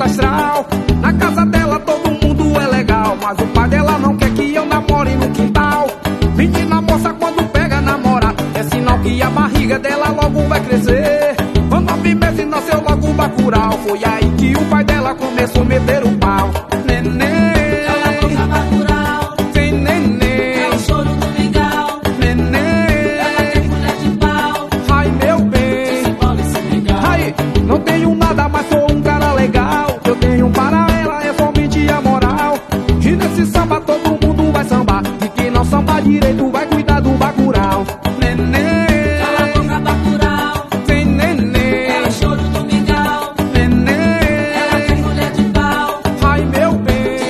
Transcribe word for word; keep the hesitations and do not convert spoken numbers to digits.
alto astral. Na casa dela todo mundo é legal, mas o pai dela não quer que eu namore no quintal. Menina moça quando pega namorar, é sinal que a barriga dela logo vai crescer. Quando a nove meses nasceu logo o Bacurau, foi aí que o pai dela começou a meter o